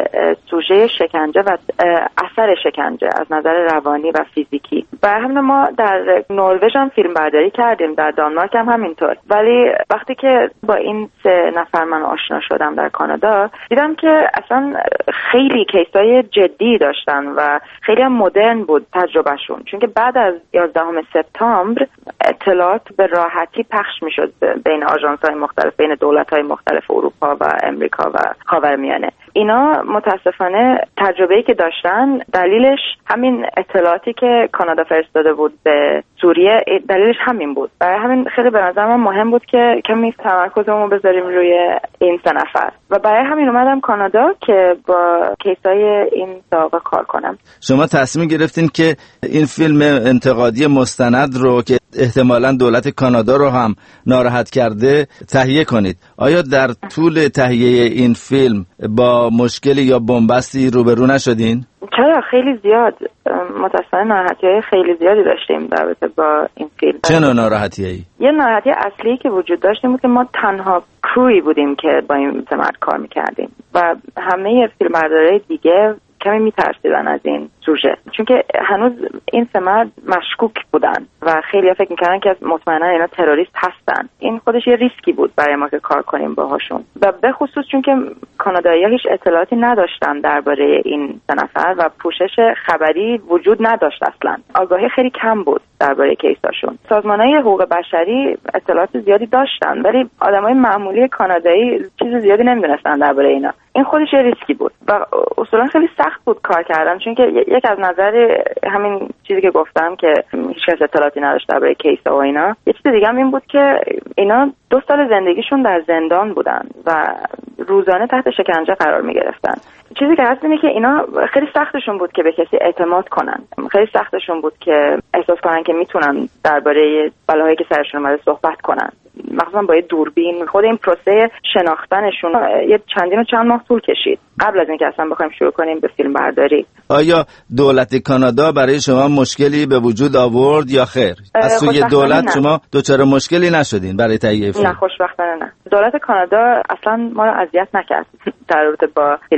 سوژه شکنجه و اثر شکنجه از نظر روانی و فیزیکی. و همین ما در نروژ هم فیلم برداری کردیم، در دانمارک هم همینطور. ولی وقتی که با این سه نفر من آشنا شدم در کانادا، دیدم که اصلا خیلی کیسای جدی داشتن و خیلی هم مدرن بود تجربهشون، چون که بعد از یازدهم سپتامبر اطلاعات به راحتی پخش میشد بین آژانس‌های مختلف، بین دولت‌های مختلف اروپا و امریکا و خاورمیانه. اینا متاسفانه تجربه‌ای که داشتن دلیلش همین اطلاعاتی که کانادا فرستاده بود به سوریه، دلیلش همین بود. برای همین خیلی به نظر من مهم بود که کمی تمرکزمون رو بذاریم روی این سه نفر و برای همین اومدم کانادا که با کیسای این ساقه کار کنم. شما تصمیم گرفتین که این فیلم انتقادی مستند رو که احتمالاً دولت کانادا رو هم ناراحت کرده تهیه کنید. آیا در طول تهیه این فیلم با مشکلی یا بنبستی روبرو نشدین؟ چرا، خیلی زیاد. متأسفانه ناراحتی‌های خیلی زیادی داشتیم در رابطه با این فیلم. چه نوع ناراحتی‌هایی؟ یه ناراحتی اصلی که وجود داشت این بود که ما تنها کروی بودیم که با این مرد کار می‌کردیم و همه فیلمبردارای دیگه کمی میترسیدن از این سوژه، چون که هنوز این سه مرد مشکوک بودن و خیلی فکر میکردن که مطمئنا اینا تروریست هستن. این خودش یه ریسکی بود برای ما که کار کنیم باهاشون و به خصوص چون که کانادایی‌ها هیچ اطلاعاتی نداشتن درباره این سه نفر و پوشش خبری وجود نداشت، اصلا آگاهی خیلی کم بود درباره کیساشون. سازمان‌های حقوق بشری اطلاعات زیادی داشتن ولی آدمای معمولی کانادایی چیز زیادی نمیدونستن درباره اینا. این خودش یه ریسکی بود و اصولا خیلی سخت بود کار کردن، چون که یک از نظر همین چیزی که گفتم که هیچ کس اطلاعاتی نداشت درباره کیسا و اینا، یه چیز دیگه هم این بود که اینا دو سال زندگیشون در زندان بودن و روزانه تحت شکنجه قرار می گرفتن. چیزی که هست اینه که اینا خیلی سختشون بود که به کسی اعتماد کنن، خیلی سختشون بود که احساس کنن که میتونن درباره بلاهایی که سرشون اومده صحبت کنن، مخصوصا با دوربین. خود این پروسه شناختنشون یه چندین و چند ماه طول کشید قبل از اینکه اصلا بخوایم شروع کنیم به فیلم برداری. آیا دولت کانادا برای شما مشکلی به وجود آورد یا خیر؟ از سوی دولت نه. شما دچار مشکلی نشدین برای تهیه فیلم؟ نه، خوشبختانه نه. دولت کانادا اصلا ما رو اذیت نکرد در رابطه با فیلم برداری.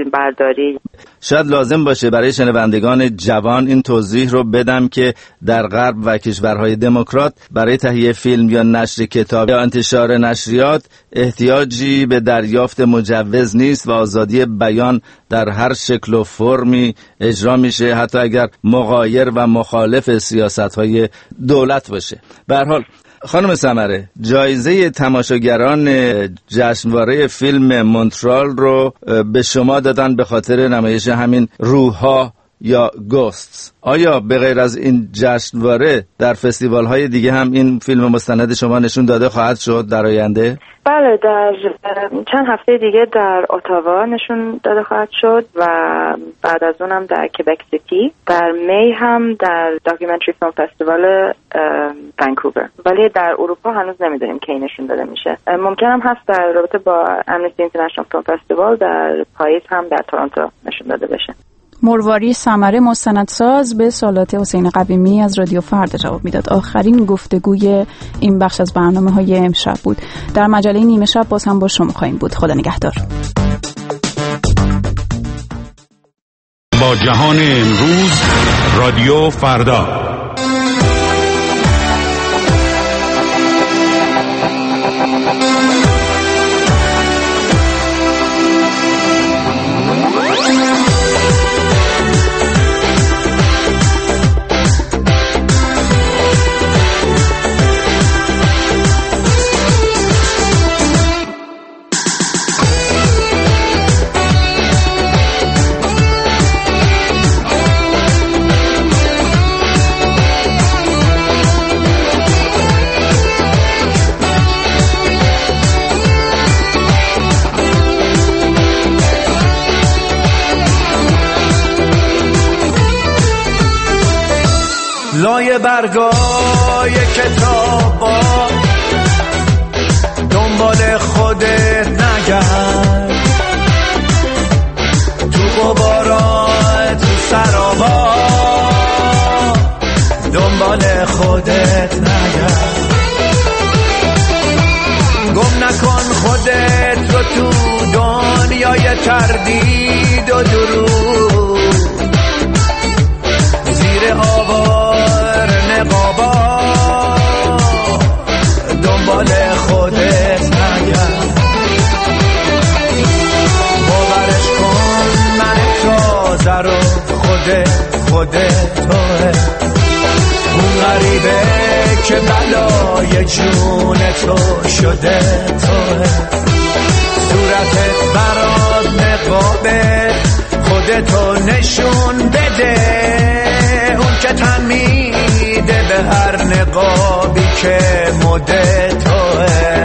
وفاداری. شاید لازم باشه برای شنوندگان جوان این توضیح رو بدم که در غرب و کشورهای دموکرات برای تهیه فیلم یا نشر کتاب یا انتشار نشریات احتیاجی به دریافت مجوز نیست و آزادی بیان در هر شکل و فرمی اجرا میشه، حتی اگر مغایر و مخالف سیاست‌های دولت باشه. به هر حال خانم سمره، جایزه تماشاگران جشنواره فیلم مونترال رو به شما دادن به خاطر نمایش همین روح‌ها یا گوستس. آیا به غیر از این جشنواره در فستیوال های دیگه هم این فیلم مستند شما نشون داده خواهد شد در آینده؟ بله، در چند هفته دیگه در اتاوا نشون داده خواهد شد و بعد از اونم در کبک سیتی، در می هم در داکیومنتری فیلم فستیوال ونکوور. ولی در اروپا هنوز نمیدونیم کی نشون داده میشه. ممکن هم هست در رابطه با امنستی اینترنشنال فیلم فستیوال در پاییز هم در تورنتو نشون داده بشه. مرواری سمره، مستندساز، به سوالات حسین قویمی از رادیو فردا جواب میداد. آخرین گفتگوی این بخش از برنامه‌های امشب بود. در مجله نیمه شب باز هم با شما خواهیم بود. خدا نگهدار. با جهان امروز رادیو فردا. لای برگای کتابا دنبال خودت نگرد، تو غبارا تو سرابا دنبال خودت نگرد، گم نکن خودت رو تو دنیای تردید و دروغ، زیر آوار نقابا دنبال خودت نگرد، باورش کن من تازه رو خودت خودت توه، اون غریبه که بلای جون تو شده توه، صورتت برات نقابه خودتو نشون بده، اون که تن میده به هر نقابی که مده توه.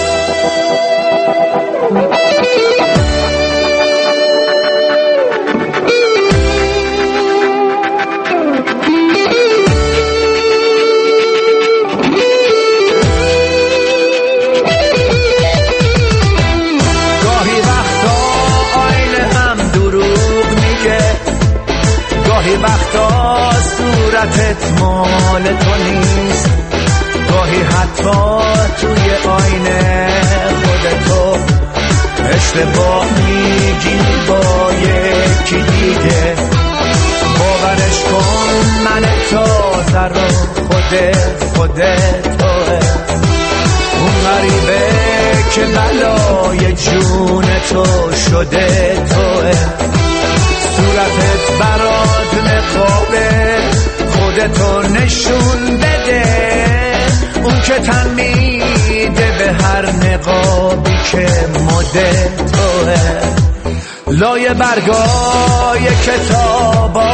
گاهی وقتا صورتت مال تو نیست، گاهی حتی توی آینه خودتو اشتباه میگی با یکی دیگه، باورش کن من تازه رو خودت خودت توه، اون غریبه که بلای جون تو شده توه، صورتت برات نقابه خودتو نشون بده، اون که تن میده به هر نقابی که مده توه، لای برگای کتابا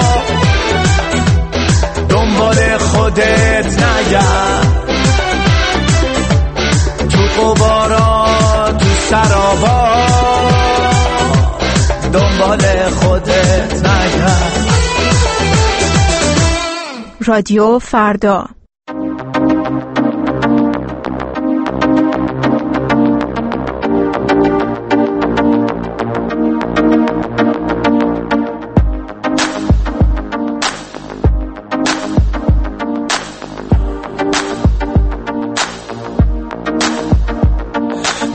دنبال خودت نگرد، تو غبارا تو سرابا دنبال خودت نگرد. رادیو فردا.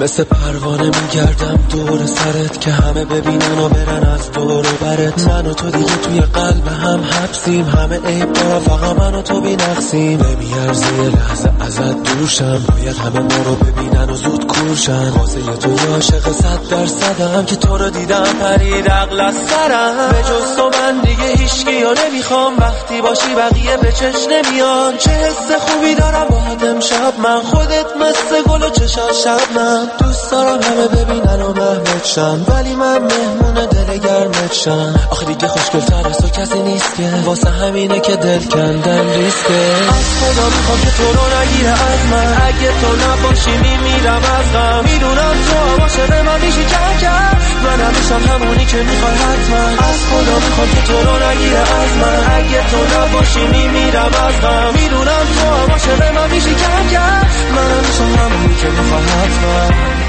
مثل پروانه میگردم دور سرت که همه ببینن و برن از دور و برت. من و تو دیگه توی قلب هم حبسیم، همه عیب دارم فقط من و تو بی نقصیم. نمیارزه یه لحظه ازت دورشم، باید همه ما رو ببینن و زود کورشن. واسه تو یه عاشق صد درصدم که تو رو دیدم پرید عقل از سرم. به جز تو من دیگه هیچکی ها نمیخوام، وقتی باشی بقیه به چش نمیان. چه حس خوبی دارم باهات امشب من، خودت مثل گل و چشات شبنم. دوست دارم همه ببینن و محمد شن، ولی من مهمون دل گرمت شن. آخه دیگه خوشگل‌تر از تو کسی نیست که، واسه همینه که دل کندن ریسکه. از خدا میخوام که تو رو نگیره از من، اگه تو نباشی میمیرم از غم. میدونم تو باشه به من میشی کم کم، من همیشم همونی که میخوای حتما. از خدا میخوام که تو رو نگیره از من، اگه تو نباشی میمیرم از غم. میدونم تو باشه به من میشی کم کم، من همیشم همونی که میخوای حتما.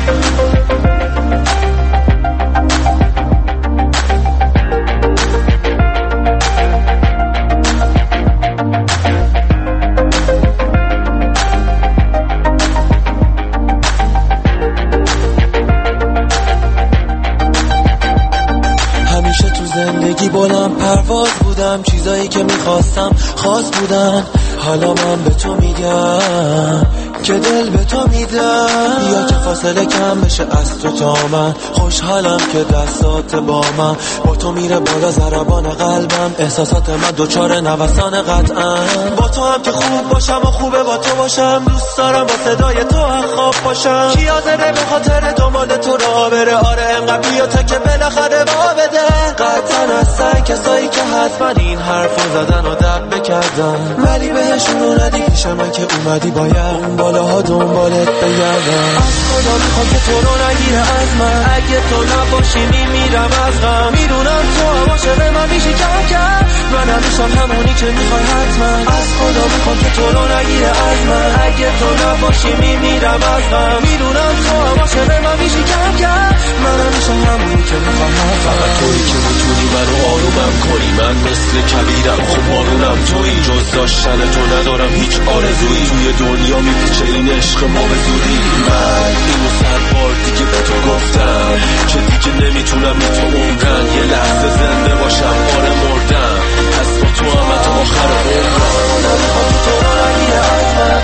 زندگی بلند پرواز بودم، چیزایی که میخواستم خاص بودن. حالا من به تو میگم که دل به تو میدم، یا که فاصله کم بشه از تو تا من. خوشحالم که دستات با من، با تو میره بالا ضربان قلبم. احساسات من دوچار نوسان قطعا. با تو هم که خوب باشم و خوبه با تو باشم، دوست دارم با صدای تو هم خواب باشم. کی حاضره به خاطر دنبال تو را بره؟ آره انقدر بیا تا که بالاخره با بده. قطعا هستن کسایی که حتما این حرفو زدن و دب بکردن، ولی بهشون رو ندی پیش من که اومدی باید اون بالاها دنبالت بگردم. از خدا میخوام که تو رو نگیره از من، اگه تو نباشی میمیرم از غم. میدونم تو باشه به من میشی کم کم، من همیشم همونی که میخوای حتما. از خدا میخوام که تو رو نگیره از من، اگه تو نباشی میمیرم از غم. میدونم تو باشه به من میشی کم کم، من همیشم همونی که میخوای حتما. فقط تویی که میتونی منو آرومم کنی، من مثل کبیرم خب مارونم تویی. جز داشتن تو ندارم هیچ آرزویی، توی دنیا میپیچه این عشق ما به زودی. من اینو صد بار دیگه به تو گفتم که دیگه نمیتونم بی تو عمرن. یه لحظه زنده باشم آره مردم، پس با تو هم تا آخر عمرم. نمیخوام که تو رو نگیره از من.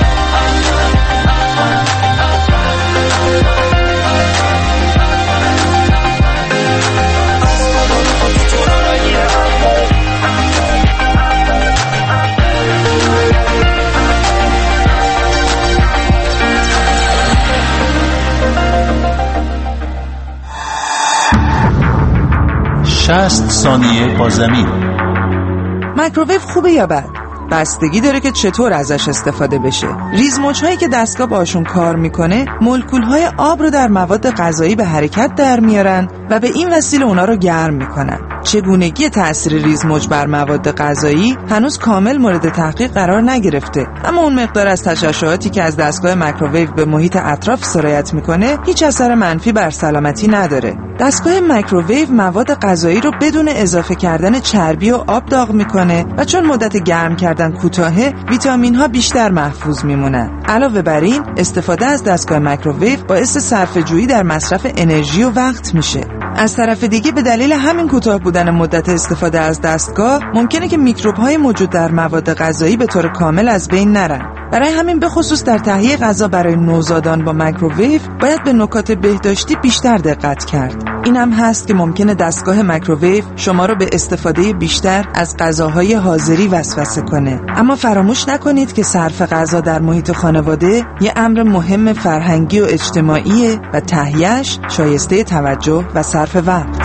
شصت ثانیه با زمین. مایکروویو خوبه یا بد؟ بستگی داره که چطور ازش استفاده بشه. ریزموج‌هایی که دستگاه باشون کار میکنه مولکول‌های آب رو در مواد غذایی به حرکت در میارن و به این وسیله اونا رو گرم میکنن. چگونگی تأثیر ریزموج بر مواد غذایی هنوز کامل مورد تحقیق قرار نگرفته، اما اون مقدار از تشعشعاتی که از دستگاه مایکروویو به محیط اطراف سرایت میکنه هیچ اثر منفی بر سلامتی نداره. دستگاه مایکروویو مواد غذایی رو بدون اضافه کردن چربی و آب داغ میکنه و چون مدت گرم کردن کوتاهه ویتامین ها بیشتر محفوظ میمونن. علاوه بر این استفاده از دستگاه مایکروویو باعث صرفه جویی در مصرف انرژی و وقت میشه. از طرف دیگه به دلیل همین کوتاه بودن مدت استفاده از دستگاه ممکنه که میکروب‌های موجود در مواد غذایی به طور کامل از بین نرن. برای همین به خصوص در تهیه غذا برای نوزادان با مایکروویو باید به نکات بهداشتی بیشتر دقت کرد. این هم هست که ممکنه دستگاه مایکروویو شما رو به استفاده بیشتر از غذاهای حاضری وسوسه کنه. اما فراموش نکنید که صرف غذا در محیط خانواده یه امر مهم فرهنگی و اجتماعیه و تهیه‌اش شایسته توجه و صرف وقت.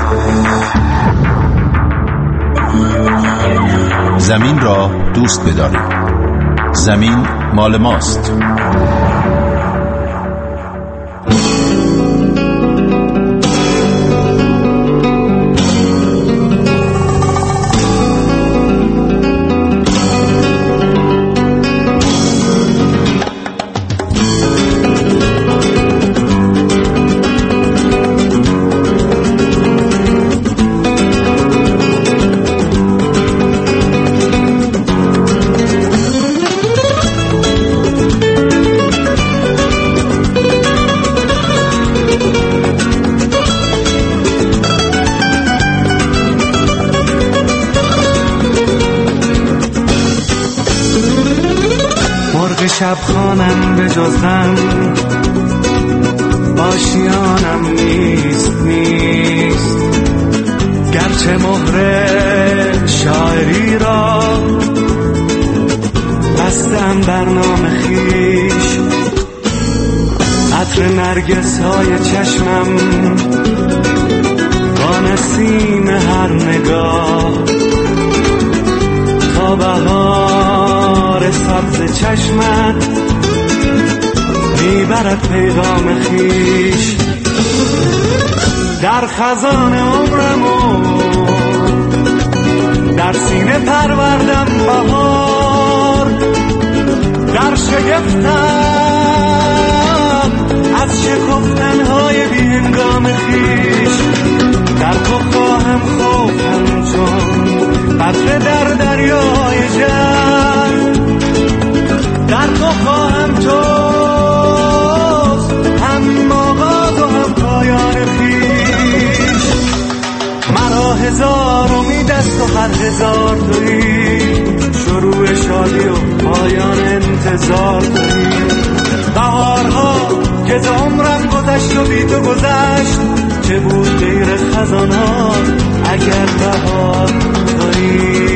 زمین را دوست بدارید. زمین مال ماست. شب خانم به جز غم آشیانم نیست نیست، گرچه مهر شاعری را بستم بر نام خویش. عطر نرگس های چشمم با نسیم هر نگاه، تا بهار سبز چشمت میبرد پیغام خویش. در خزان عمرمو در سینه پروردم بهار، در شگفتم از شکفتنهای بی هنگام خویش. در تو خواهم خوفم چون قطره در دریای جر، در تو خواهم توست هم آغاز و هم پایان خویش. مرا هزار امید است و هر هزار تویی، شروع شادی و پایان انتظار تویی. بهارها که ز عمرم گذشت و بی تو گذشت، چه بود غیر خزانها اگر بهار تویی.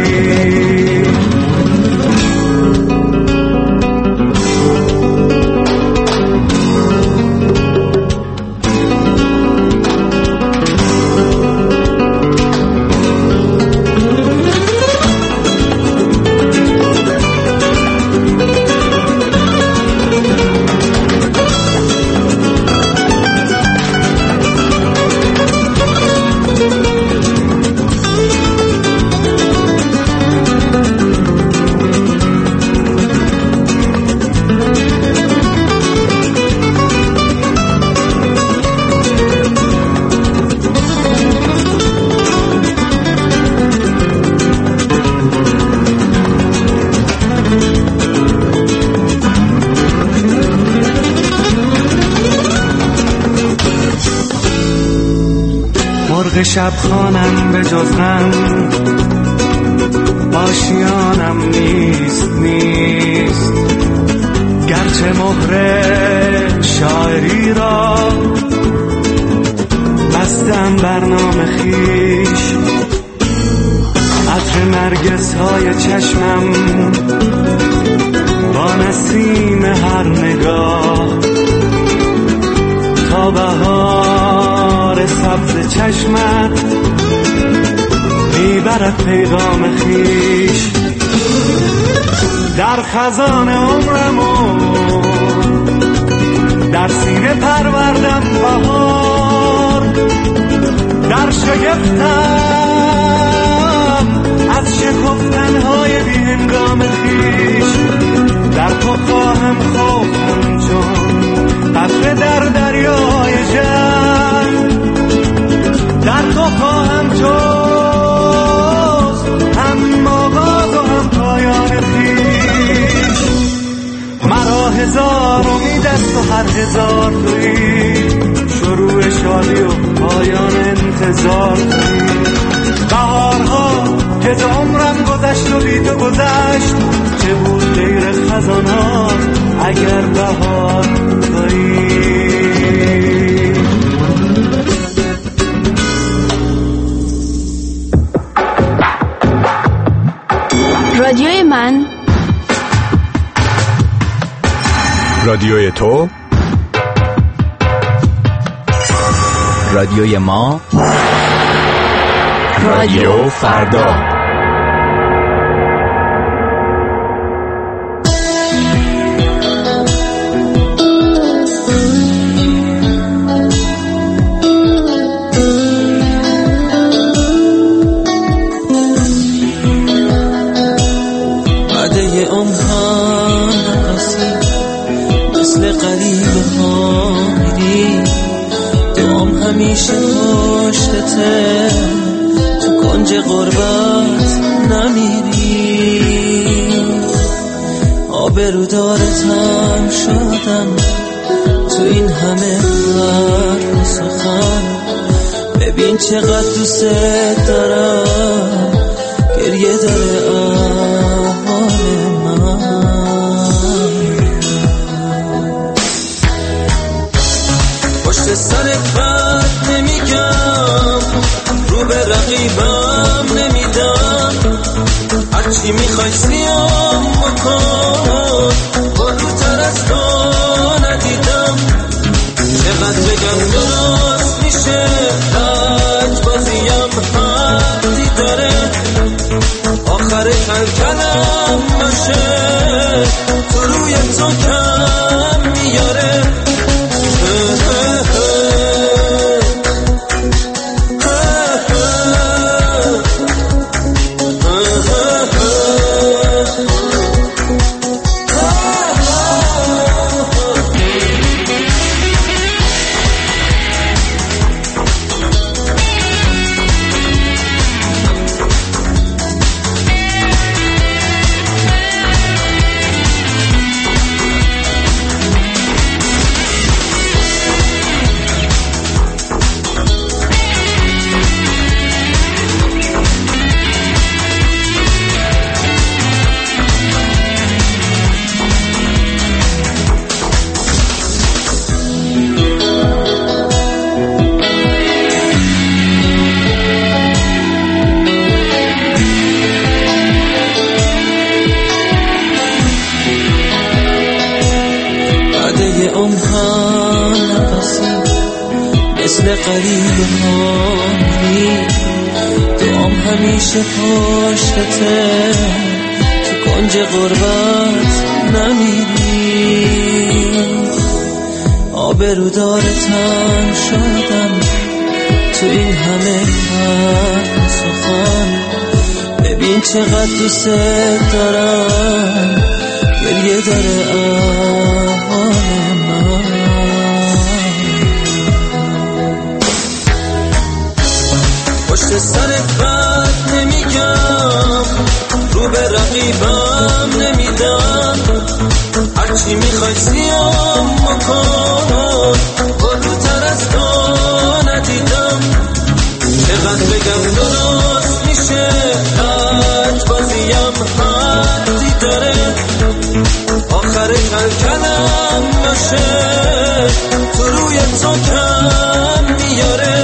شب خانم به جز غم آشیانم نیست نیست، گرچه مهر شاعری را بستم بر نام خویش. عطر نرگس های چشمم با نسیم هر نگاه، تا بهار سبز چشمت میبرد پیغام خویش. در خزان عمرمو در سینه پروردم بهار، در شگفتم از شکفتنهای بی هنگام خویش. در تو خواهم خوفم چون قطره در دریای جر، در تو خواهم توست هم آغاز و هم پایان خویش. مرا هزار امید است و هر هزار تویی، شروع شادی و پایان انتظار تویی. بهارها که ز عمرم گذشت و بی تو گذشت، چه بود غیر خزانها اگر بهار تویی. رادیوی من، رادیوی تو، رادیوی ما، رادیو فردا. همیشه پشتته تو کنج غربت نمیری، آبرودارتم شدم تو این همه حرف و سخن. ببین چقدر دوست دارم، گریه داره احوال من. هرچی میخوای سیام بکن بالاتر از تو ندیدم چقدر بگم درست میشه لج بازیم حدی داره آخر کلکلم باشه تو روی تو کم میاره قریب هایی دوام همیشه پشتته تو کنج غربت نمیری آبرودار تن شدم تو این همه حرف سخن ببین چقدر دوست دارم گریه داره احوال من پشت سرت بد نمیگم رو به رقیبم نمیدم هرچی میخوای سیام بکن بالاتر از تو ندیدم چقدر بگم درست میشه لج بازیم حدی داره آخر کلکلم باشه تو روی تو کم میاره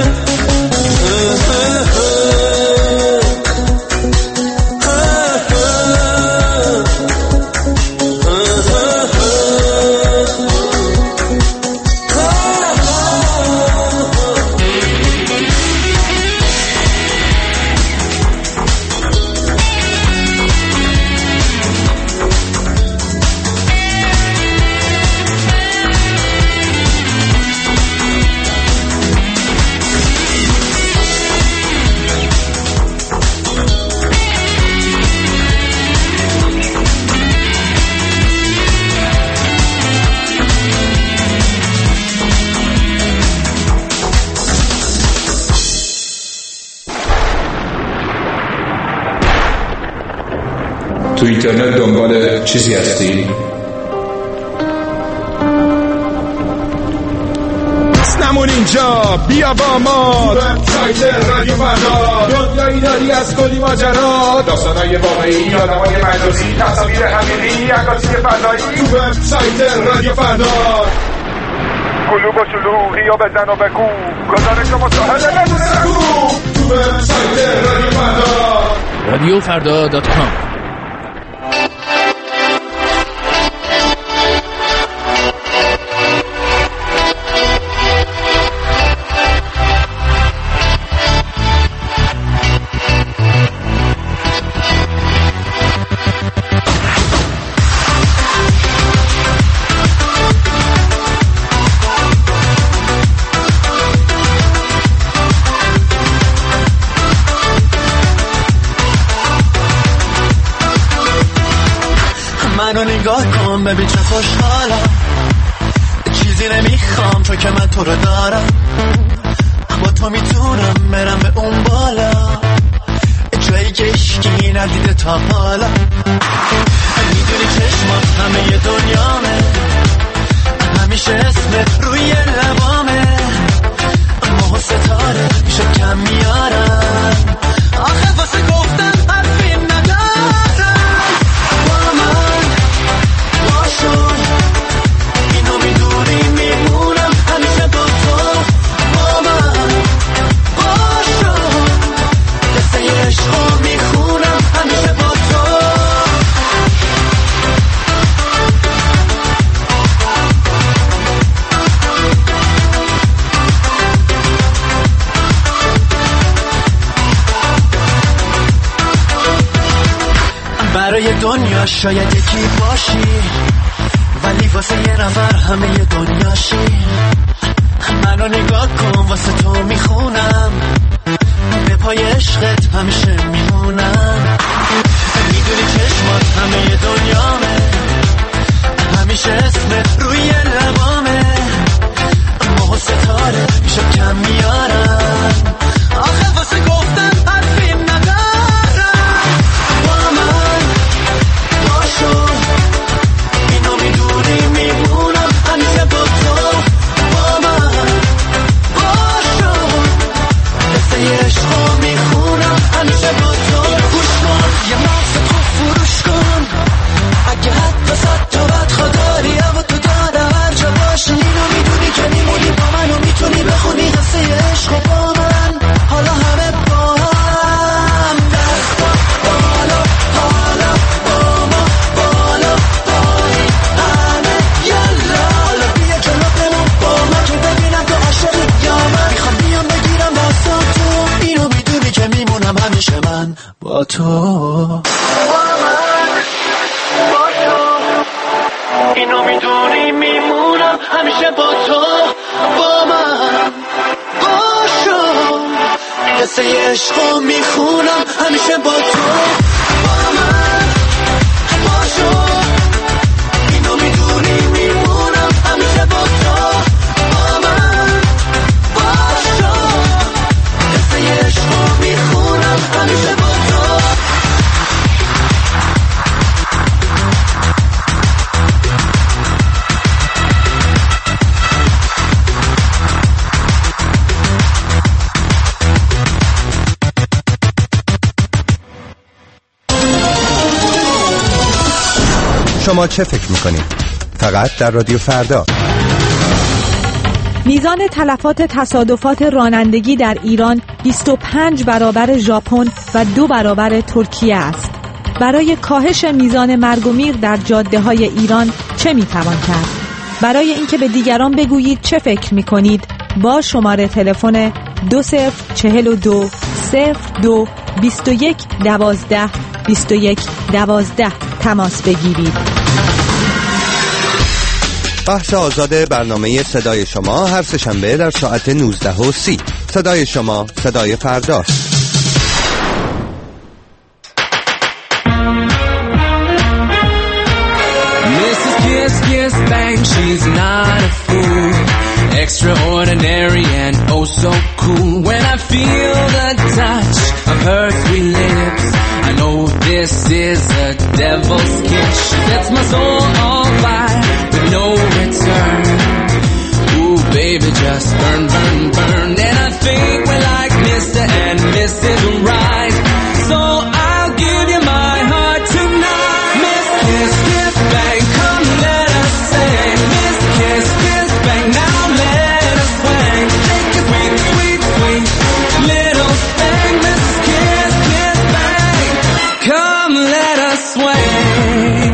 تو اینترنت دنبال چیزی هستی؟ نمون اینجا بیا با ما وبسایت رادیو فردا دنیایی داری از کلی ماجرا داستانای واقعی آدمای مجازی تصاویر حقیقی عکاسی فضایی تو وبسایت رادیو فردا کلوب و شلوغی و بزن و بگو گزارش و مصاحبه ندونه تو وبسایت رادیو فردا رادیو فردا دات کام. منو نگاه کن ببین چه خوشحالم چیزی نمیخوام چون که من تو رو دارم با تو میتونم برم به اون بالا جایی که اشکی ندیده تا حالا میدونی چشمات همه دنیامه همیشه اسمت روی لبامه ماه و ستاره میشه کم میارم آخه واسه گفتن حرفی ندارم با من باشون اینو میدونی میمونم همیشه با تو با من باشون قصه عشقو میخونم همیشه با تو برای دنیا شاید یکی باشی، ولی واسه یه نفر همه ی دنیاشی. منو نگاه کن واسه تو میخونم، به پای عشقت همیشه میمونم. میدونی چشمات همه ی دنیامه، همیشه اسمت روی لبامه. ماه و ستاره میشه کم میارم، آخه واسه گفتم حرفی ندارم. با من باشو، اینو میدونی میمونم همیشه با تو. با من باشو، قصه عشقو میخونم همیشه با تو. گوش کن یه مغز تو فروش کن، اگه حد وسط تو بد خداری و تو داره هر جا باشی. اینو میدونی که میمونی با من و میتونی بخونی قصه عشقو با من. حالا همه با هم دستا بالا، حالا با ما بالا پایی همه. یالا حالا بیا جلو بمون با من که ببینم تو عاشقی یا من. میخوام بیام بگیرم دستا تو، اینو میدونی که میمونم همیشه من با تو. اینو میدونی میمونم همیشه با تو. با من باشو، قصه عشقو میخونم همیشه با تو. با من باشو، اینو میدونی میمونم همیشه با تو. با من باشو، قصه عشقو میخونم همیشه با تو. شما چه فکر میکنید؟ فقط در رادیو فردا. میزان تلفات تصادفات رانندگی در ایران بیست و پنج برابر ژاپن و دو برابر ترکیه است. برای کاهش میزان مرگ و میر در جاده‌های ایران چه میتوان کرد؟ برای اینکه به دیگران بگویید چه فکر میکنید، با شماره تلفن دو صفر چهل و دو صفر دو بیست و یک دوازده بیست و یک دوازده تماس بگیرید. بخش آزاد برنامه صدای شما هر سه‌شنبه در ساعت نوزده و سی. صدای شما، صدای فرداست. Missus Kiss Kiss Bang, she's not a fool. Extraordinary and oh so cool. When I feel the touch of her sweet lips, I know this is a devil's kiss. She sets my soul on fire with no return. Ooh, baby, just burn, burn, burn. And I think we're like Mister and Missus Right. So I'll give you my heart tonight. Miss Kiss Kiss Bang, come let us sing. Miss Kiss Kiss Bang, now let us swing. Take a sweet, sweet, sweet little thing. Miss Kiss Kiss Bang, come let us swing.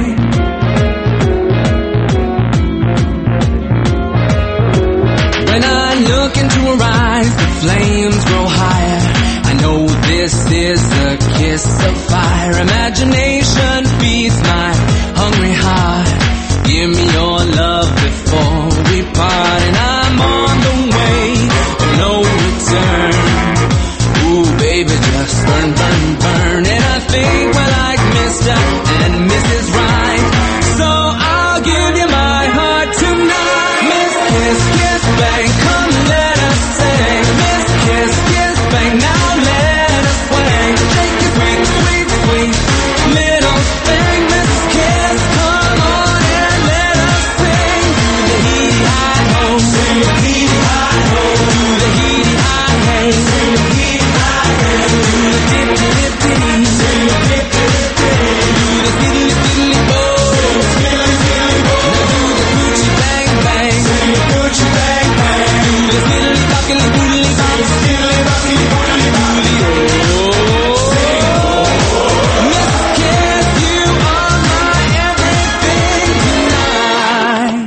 When I look into her eyes, the flames grow higher. I know this is a kiss of fire. Imagination feeds my hungry heart. Give me your love before we part. And I'm on the way of no return. Ooh, baby, just burn, burn, burn. And I think we're like Mister and Missus Right. So I'll give you my heart tonight. Miss Kiss Kiss Bang, come let us sing. Miss Kiss Kiss Bang, now let us swing. Take a sweet, sweet, sweet little thing. Miss Kiss, come on and let us sing. To the heedy high ho, sing the heedy high ho. To the heedy high hey, sing the heedy high hey. To the dip dip dip, sing the dip dip dip. To the fiddly fiddly bo, sing the fiddly fiddly bo. Now do the Gucci bang bang, sing the Gucci bang bang. Do the fiddly bockily boodly bop, fiddly bockily boodly bop. Sing oh, Miss Kiss, you are my everything tonight.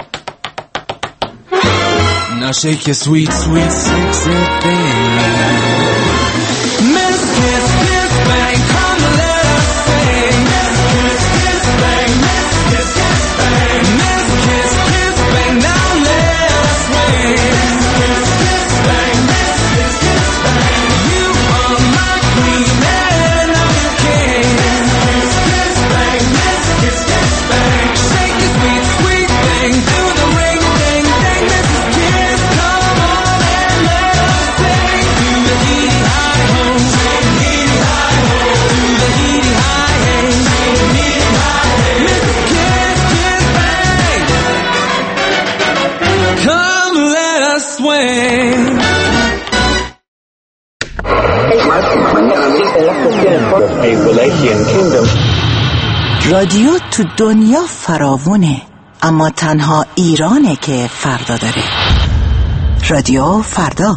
Now shake your sweet, sweet, sexy thing. Miss Kiss Kiss Bang, come let us sing. Miss Anakian Kingdom. رادیو تو دنیا فراوونه، اما تنها ایرانه که فردا داره. رادیو فردا.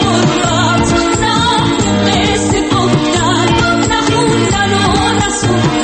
Thank you.